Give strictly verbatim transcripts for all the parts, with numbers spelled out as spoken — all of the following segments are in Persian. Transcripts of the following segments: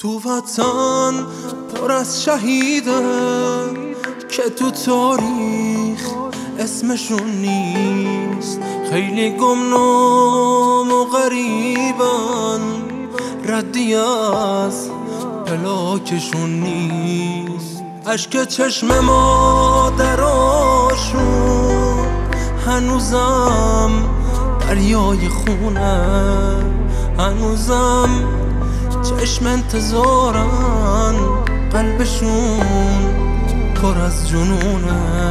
تو وطن پر از شهیده که تو تاریخ اسمشون نیست، خیلی گمنام و غریبن، ردی از پلاکشون نیست. اشک چشم مادراشون هنوزم دریای خونه، هنوزم چشم انتظارن، قلبشون پر از جنونه.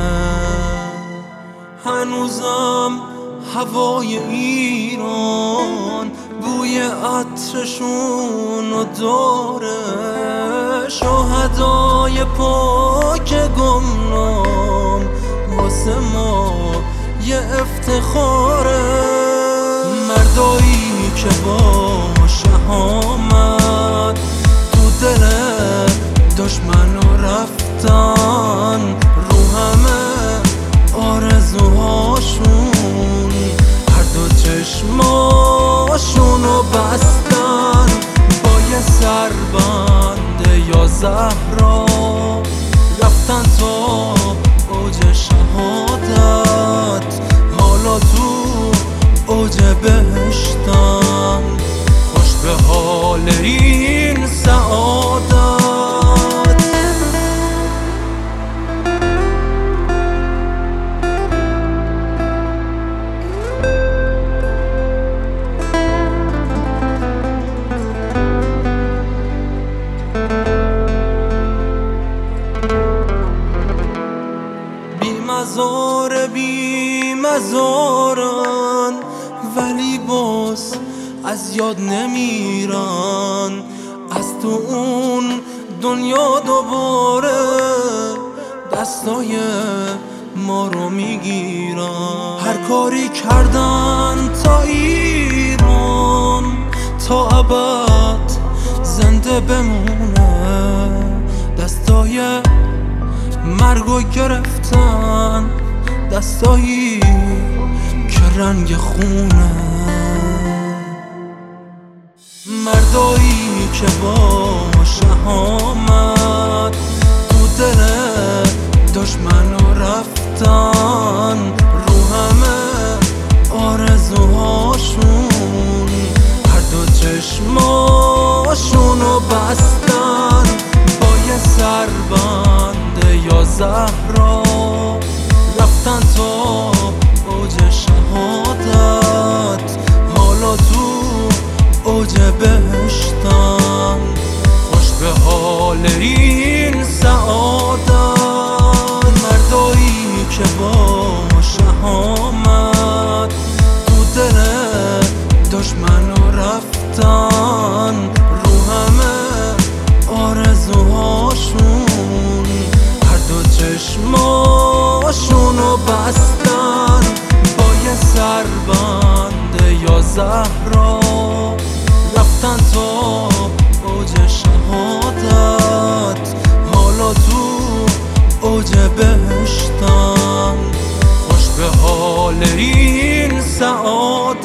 هنوزم هوای ایران بوی عطرشون رو داره، شهدای پاک گمنام واسه ما یه افتخاره. مردایی که با شهامت تو دل دشمنو رفتن، رو همه آرزوهاشون هر دو چشماشونو بستن، با یه سربند یا زهرا رفتن تا اوج شهادت، حالا تو اوج بهشتن، خوش به حال این سعادت. مزار بی مزارن ولی باز از یاد نمیرن، از تو اون دنیا دوباره دستای ما رو میگیرن. هر کاری کردن تا ایران تا ابد زنده بمونه، دستای مرگو گرفتن، دستایی که رنگ خونه. مردایی که با شهامت تو دل دشمنو رفتن، رو همه آرزوهاشون هر دو چشماشونو بستن، با یه سربند یا زهرا رفتن تا اوج شهادت، حالا تو اوج بهشتن، خوش به حال این سعادت. مردایی که با شهامت تو دل دشمنو رفتن، رو همه آرزوهاشون هر دو چشماشونو بستن، با یه سربند یا زهرا رفتن تا اوج شهادت، حالا تو اوج بهشتن، خوش به حال این سعادت.